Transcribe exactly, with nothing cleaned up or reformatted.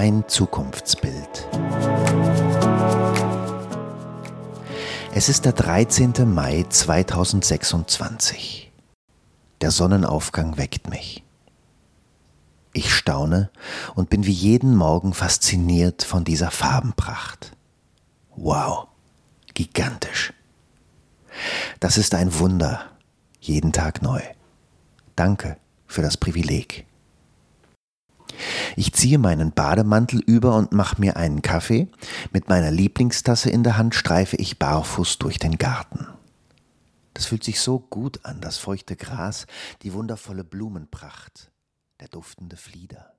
Mein Zukunftsbild. Es ist der dreizehnte Mai zweitausendsechsundzwanzig. Der Sonnenaufgang weckt mich. Ich staune und bin wie jeden Morgen fasziniert von dieser Farbenpracht. Wow, gigantisch. Das ist ein Wunder, jeden Tag neu. Danke für das Privileg. Ich ziehe meinen Bademantel über und mache mir einen Kaffee. Mit meiner Lieblingstasse in der Hand streife ich barfuß durch den Garten. Das fühlt sich so gut an, das feuchte Gras, die wundervolle Blumenpracht, der duftende Flieder.